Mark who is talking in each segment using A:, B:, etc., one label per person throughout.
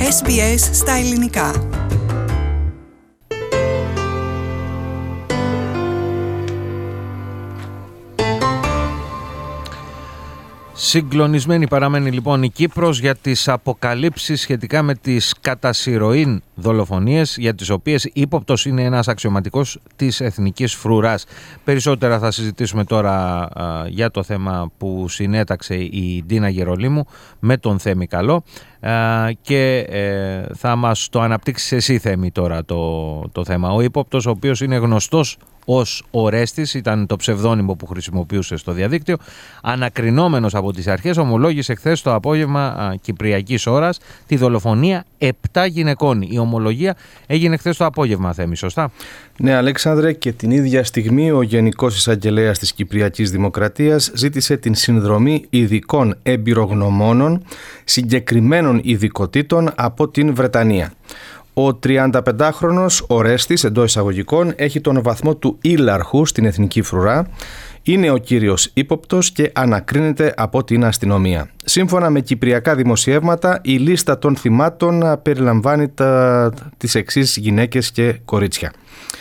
A: SBS στα ελληνικά.
B: Συγκλονισμένη παραμένει λοιπόν η Κύπρος για τις αποκαλύψεις σχετικά με τις κατά συρροήν δολοφονίες, για τις οποίες ύποπτος είναι ένας αξιωματικός της Εθνικής Φρουράς. Περισσότερα θα συζητήσουμε τώρα για το θέμα που συνέταξε η Ντίνα Γερολίμου με τον Θέμη Καλό και θα μας το αναπτύξεις εσύ, Θέμη, τώρα το θέμα. Ο ύποπτος, ο οποίος είναι γνωστός ως Ορέστης, ήταν το ψευδόνυμο που χρησιμοποιούσε στο διαδίκτυο, ανακρινόμενος από τις αρχές, ομολόγησε χθες το απόγευμα κυπριακής ώρας τη δολοφονία 7 γυναικών. Η ομολογία έγινε χθες το απόγευμα, Θέμη, σωστά?
C: Ναι, Αλέξανδρε, και την ίδια στιγμή ο Γενικός Εισαγγελέας της Κυπριακής Δημοκρατίας ζήτησε την συνδρομή ειδικών εμπειρογνωμόνων συγκεκριμένων ειδικοτήτων από την Βρετανία. Ο 35χρονος Ορέστης, εντός εισαγωγικών, έχει τον βαθμό του ήλαρχου στην Εθνική Φρουρά, είναι ο κύριος ύποπτος και ανακρίνεται από την αστυνομία. Σύμφωνα με κυπριακά δημοσιεύματα, η λίστα των θυμάτων περιλαμβάνει τις εξής γυναίκες και κορίτσια.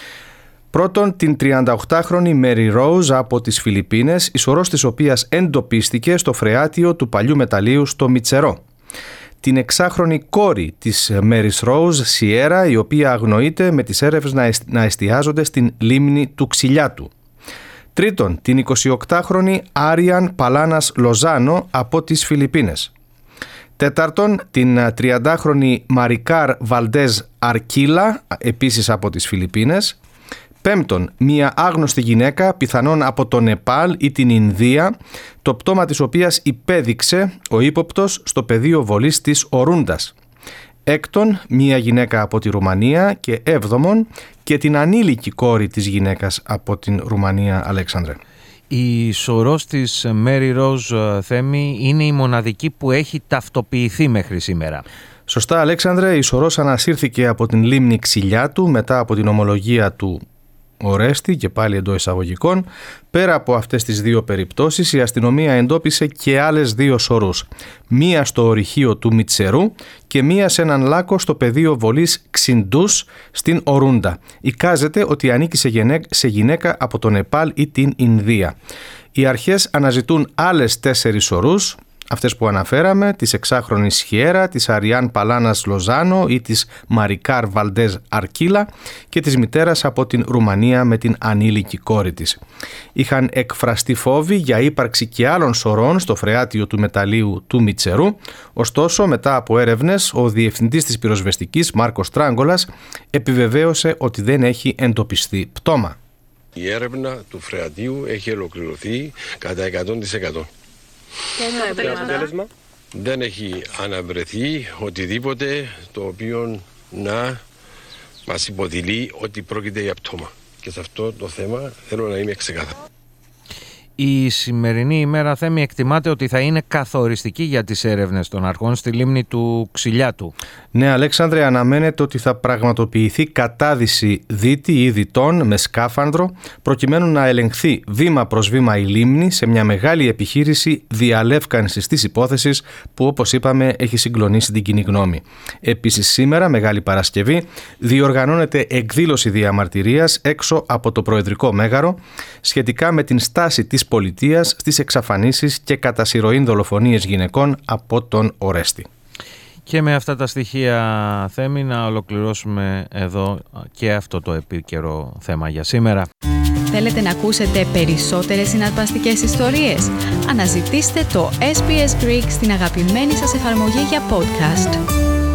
C: Πρώτον, την 38χρονη Μέρι Ρόουζ από τις Φιλιππίνες, η σωρός της οποίας εντοπίστηκε στο φρεάτιο του παλιού μεταλλείου στο Μιτσερό. Την 6χρονη κόρη της Μέρις Ρόουζ, Σιέρα, η οποία αγνοείται, με τις έρευνες να εστιάζονται στην λίμνη του Ξυλιάτου. Τρίτον, την 28χρονη Άριαν Παλάνας Λοζάνο από τις Φιλιππίνες. Τέταρτον, την 30χρονη Μαρικάρ Βαλντέζ Αρκίλα, επίσης από τις Φιλιππίνες. Πέμπτον, μία άγνωστη γυναίκα, πιθανόν από το Νεπάλ ή την Ινδία, το πτώμα της οποίας υπέδειξε ο ύποπτος στο πεδίο βολής της Ορούντας. Έκτον, μία γυναίκα από τη Ρουμανία και έβδομον, και την ανήλικη κόρη της γυναίκας από την Ρουμανία, Αλέξανδρε.
B: Η σωρός της Μέρι Ροζ, Θέμη, είναι η μοναδική που έχει ταυτοποιηθεί μέχρι σήμερα.
C: Σωστά, Αλέξανδρε, η σωρός ανασύρθηκε από την λίμνη Ξυλιάτου μετά από την ομολογία του Ορέστη, και πάλι εντός εισαγωγικών. Πέρα από αυτές τις δύο περιπτώσεις, η αστυνομία εντόπισε και άλλες δύο σωρούς. Μία στο ορυχείο του Μιτσερού και μία σε έναν λάκκο στο πεδίο βολής Ξιντούς στην Ορούντα. Εικάζεται ότι ανήκει σε γυναίκα από το Νεπάλ ή την Ινδία. Οι αρχές αναζητούν άλλες 4 σωρούς, αυτές που αναφέραμε, της 6χρονης Σιέρα, της Αριάν Παλάνας Λοζάνο ή της Μαρικάρ Βαλντέζ Αρκίλα και της μητέρας από την Ρουμανία με την ανήλικη κόρη της. Είχαν εκφραστεί φόβοι για ύπαρξη και άλλων σωρών στο φρεάτιο του μεταλλείου του Μιτσερού. Ωστόσο, μετά από έρευνες, ο διευθυντής της πυροσβεστικής, Μάρκος Τράγκολας, επιβεβαίωσε ότι δεν έχει εντοπιστεί πτώμα.
D: Η έρευνα του φρεατίου έχει ολοκληρωθεί κατά 100%.
E: Και το αποτέλεσμα?
D: Δεν έχει αναβρεθεί οτιδήποτε το οποίο να μας υποδειλεί ότι πρόκειται για πτώμα. Και σε αυτό το θέμα θέλω να είμαι ξεκάθαρο.
B: Η σημερινή ημέρα, Θέμη, εκτιμάται ότι θα είναι καθοριστική για τις έρευνες των αρχών στη λίμνη του Ξυλιάτου.
C: Ναι, Αλέξανδρε, αναμένεται ότι θα πραγματοποιηθεί κατάδυση δίτη ή διτών με σκάφανδρο, προκειμένου να ελεγχθεί βήμα προς βήμα η λίμνη σε μια μεγάλη επιχείρηση διαλεύκανσης της υπόθεσης που, όπως είπαμε, έχει συγκλονίσει την κοινή γνώμη. Επίσης, σήμερα, Μεγάλη Παρασκευή, διοργανώνεται εκδήλωση διαμαρτυρίας έξω από το Προεδρικό Μέγαρο σχετικά με την στάση της πολιτείας στις εξαφανίσεις και κατά συρροήν δολοφονίες γυναικών από τον Ορέστη.
B: Και με αυτά τα στοιχεία, Θέμη, να ολοκληρώσουμε εδώ και αυτό το επίκαιρο θέμα για σήμερα.
F: Θέλετε να ακούσετε περισσότερες συναρπαστικές ιστορίες? Αναζητήστε το SBS Greek στην αγαπημένη σας εφαρμογή για podcast.